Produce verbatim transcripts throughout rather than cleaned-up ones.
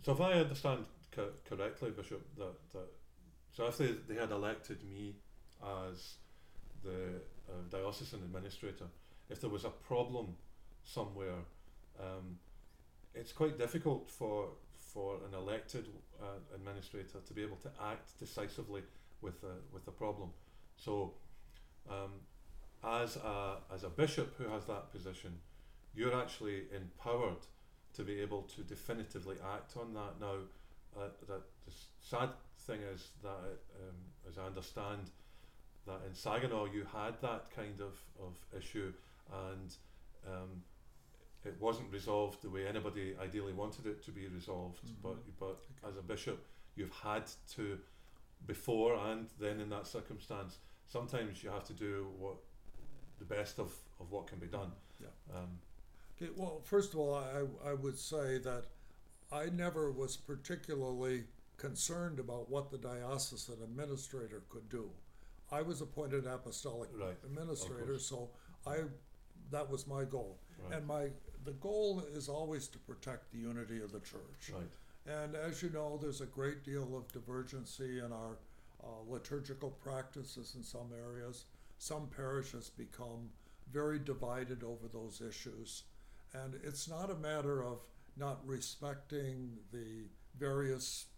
So if I understand co- correctly, Bishop, that, that so if they, they had elected me as the uh, diocesan administrator, if there was a problem somewhere, um, it's quite difficult for for an elected uh, administrator to be able to act decisively with a, with a problem. So, um, as a as a bishop who has that position, you're actually empowered to be able to definitively act on that. Now, uh, that the sad thing is that, um, as I understand, that in Saginaw you had that kind of, of issue, and um, it wasn't resolved the way anybody ideally wanted it to be resolved. Mm-hmm. But but okay. As a bishop, you've had to, before and then in that circumstance, sometimes you have to do what the best of, of what can be done. Yeah. Um, okay. Well, first of all, I I would say that I never was particularly concerned about what the diocesan administrator could do. I was appointed apostolic right. administrator, so I that was my goal. Right. And my the goal is always to protect the unity of the church. Right. And as you know, there's a great deal of divergency in our uh, liturgical practices in some areas. Some parishes become very divided over those issues. And it's not a matter of not respecting the various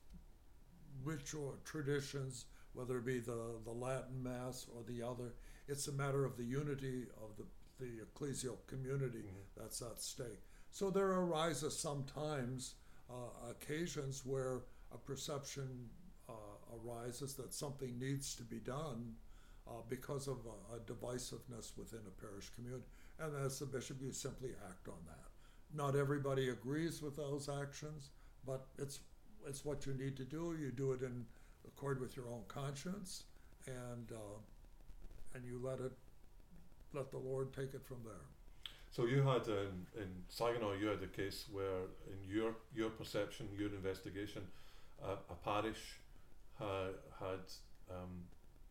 ritual traditions, whether it be the, the Latin Mass or the other. It's a matter of the unity of the, the ecclesial community mm-hmm. that's at stake. So there arises sometimes uh, occasions where a perception uh, arises that something needs to be done uh, because of a, a divisiveness within a parish community. And as the bishop, you simply act on that. Not everybody agrees with those actions, but it's it's what you need to do. You do it in accord with your own conscience, and uh, and you let it let the Lord take it from there. So you had um, in Saginaw, you had a case where, in your your perception, your investigation, uh, a parish ha, had um,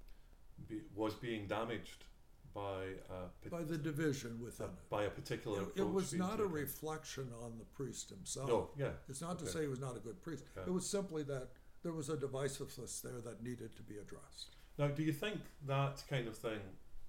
be, was being damaged by a, by the division within uh, it. By a particular It, approach it was not taken. a reflection on the priest himself. No, yeah. It's not okay. to say he was not a good priest. Yeah. It was simply that there was a divisiveness there that needed to be addressed. Now, do you think that kind of thing,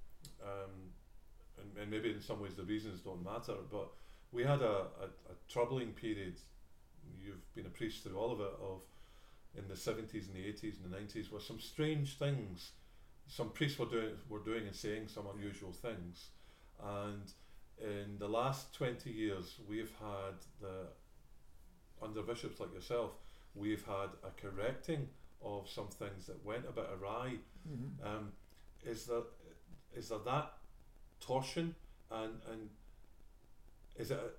um, and, and maybe in some ways the reasons don't matter, but we had a, a, a troubling period, you've been a priest through all of it, of in the seventies and the eighties and the nineties, where some strange things some priests were doing were doing and saying some unusual things, and in the last twenty years we've had the under bishops like yourself we've had a correcting of some things that went a bit awry. Mm-hmm. Um, is there is there that torsion, and and is it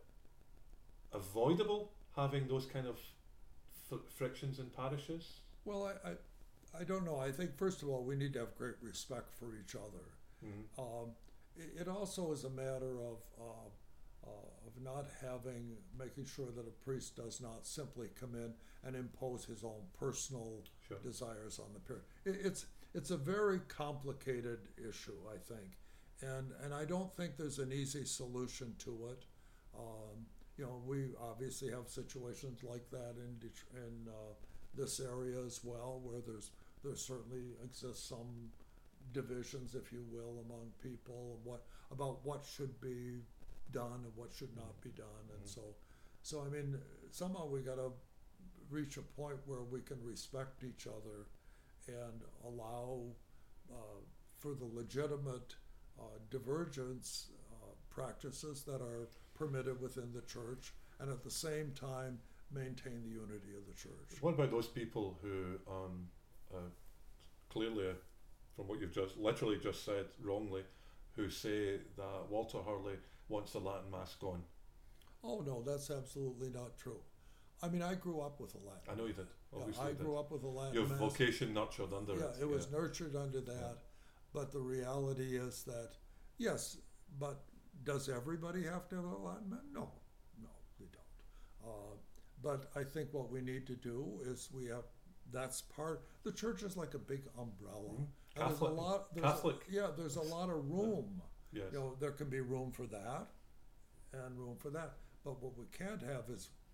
avoidable having those kind of f- frictions in parishes? Well, I, I I don't know. I think first of all we need to have great respect for each other. Mm-hmm. Um, it, it also is a matter of uh, uh, of not having making sure that a priest does not simply come in and impose his own personal Sure. desires on the parish. It, it's it's a very complicated issue, I think, and and I don't think there's an easy solution to it. Um, you know, we obviously have situations like that in Det- in uh, this area as well, where there's there certainly exists some divisions, if you will, among people what about what should be done and what should not be done, and Mm-hmm. so so I mean somehow we got to reach a point where we can respect each other and allow uh, for the legitimate uh, divergence uh, practices that are permitted within the church, and at the same time maintain the unity of the church. What about those people who um, uh, clearly, from what you've just literally just said wrongly, who say that Walter Hurley wants the Latin Mass gone? Oh no, that's absolutely not true. I mean, I grew up with the Latin. I know you did. Obviously, yeah, I you grew did. up with the Latin Your Mass. vocation nurtured under yeah, it. it was yeah. nurtured under that. Yeah. But the reality is that, yes, but does everybody have to have a Latin Mass? No, no, they don't. Uh, but I think what we need to do is we have, that's part, the church is like a big umbrella. Mm-hmm. And there's a Catholic. lot, there's Catholic. A, yeah, there's a lot of room. Yes. You know, there can be room for that and room for that. But what we can't have is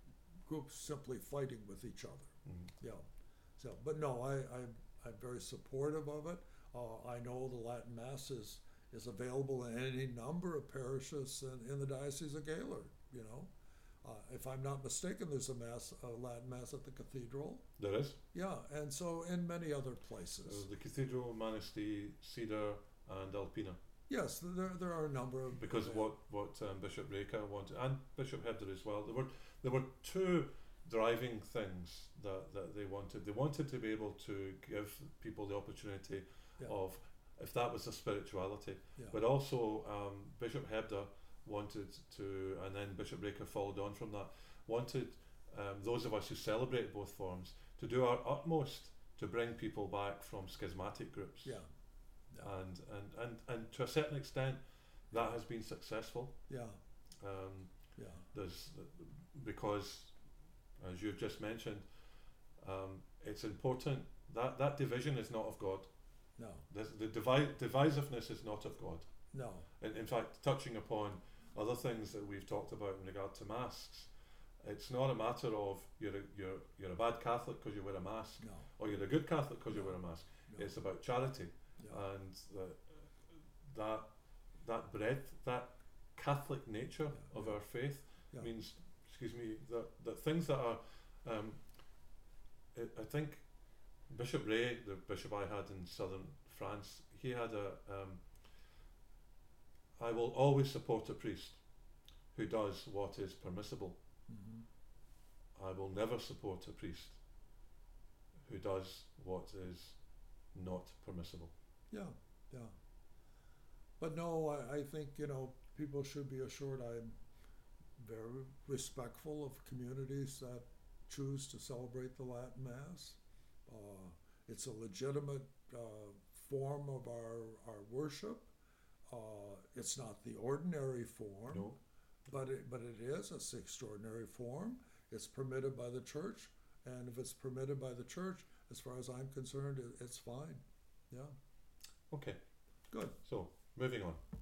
groups simply fighting with each other. Mm. Yeah. So, but no, I, I'm, I'm very supportive of it. Uh, I know the Latin Mass is, is available in any number of parishes in, in the Diocese of Gaylord, you know. Uh, if I'm not mistaken, there's a mass, a Latin Mass at the cathedral. There is. Yeah, and so in many other Uh, places. the Cathedral, Manistee, Cedar, and Alpena. Yes, there, there are a number of. Because of- what what um, Bishop Reka wanted, and Bishop Hebder as well, there were there were two driving things that, that they wanted. They wanted to be able to give people the opportunity Yeah. of, if that was a spirituality, Yeah. but also um, Bishop Hebder wanted to, and then Bishop Reka followed on from that, wanted um, those of us who celebrate both forms to do our utmost to bring people back from schismatic groups. Yeah. Yeah. And, and, and, and to a certain extent, that has been successful. Yeah. Um, Yeah. there's because, as you've just mentioned, um, it's important that that division is not of God. No. This, the divi- divisiveness is not of God. No. In, in fact, touching upon other things that we've talked about in regard to masks, it's not a matter of you're a, you're you're a bad Catholic because you wear a mask, No. or you're a good Catholic because you No. wear a mask. No. It's about charity. Yeah. And the, that that breadth, that Catholic nature Yeah, of yeah. our faith Yeah. means, excuse me, that, that things that are, um, I, I think Bishop Ray, the bishop I had in southern France, he had a, um, I will always support a priest who does what is permissible. Mhm. I will never support a priest who does what is not permissible. Yeah, yeah. But no, I, I think, you know, people should be assured I'm very respectful of communities that choose to celebrate the Latin Mass. Uh, it's a legitimate uh, form of our, our worship. Uh, it's not the ordinary form, No. but it, but it is. It's the extraordinary form. It's permitted by the church, and if it's permitted by the church, as far as I'm concerned, it, it's fine. Yeah. Okay. Good. So, moving on.